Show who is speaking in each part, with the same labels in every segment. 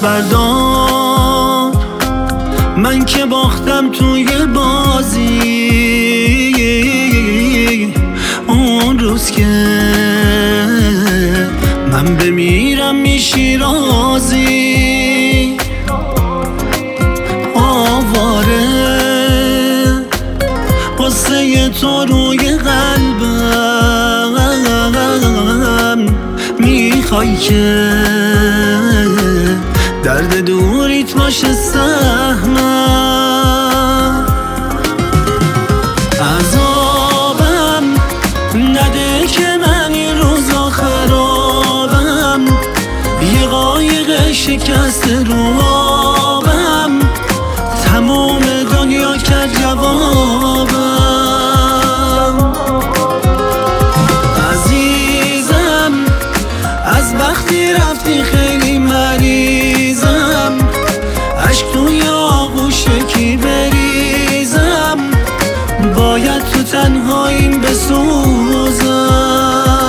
Speaker 1: بردار، من که باختم توی بازی. اون روز که من بمیرم میشی راضی. آواره قصه تو روی قلبم، میخوای که درد دوریت باشه سهمم. عذابم نده که من این روزا خرابم، یه قایق شکسته رو آبم، تموم دنیا کرد جوابم. عزیزم از وقتی رفتی خیلی مریضم، عشق توی آغوش کی بریزم، باید تو تنهاییم بسوزم.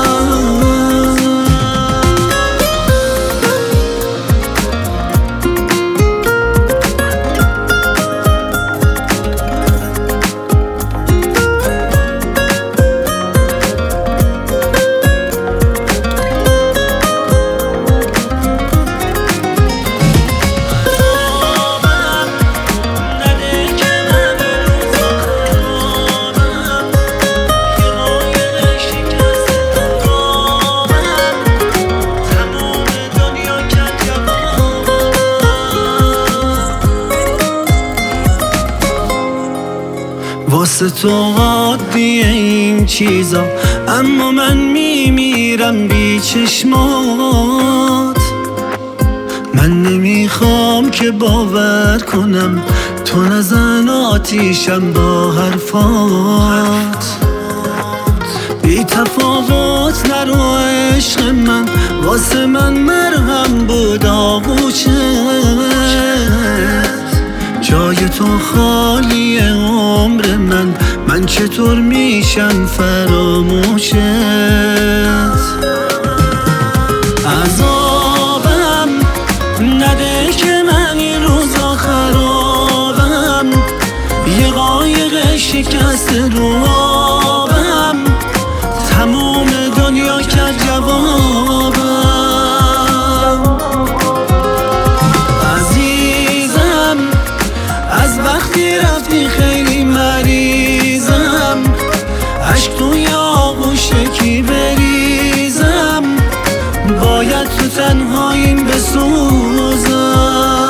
Speaker 1: واسه تو عادیه این چیزا، اما من میمیرم بی چشمات. من نمیخوام که باور کنم تو نزن آتیشم با حرفات. بی تفاوت نرو عشق من، واسه من مرهم بود آغوشت. جای تو خالی عمر من چطور میشم فراموشت. عذابم نده که من این روزا خرابم، یه قایق شکسته رو آبم، تموم دنیا کرد جوابم. عزیزم از وقتی رفتی خیلی مریضم، عشق توی آغوش کی بریزم، باید تو تنهاییم بسوزم.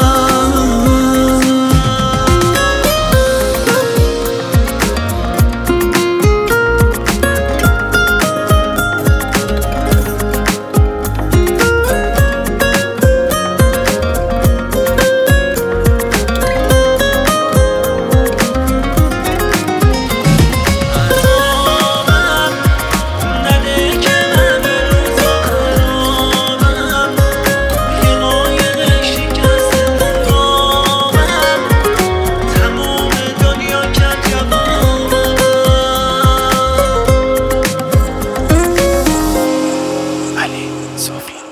Speaker 2: Sophie.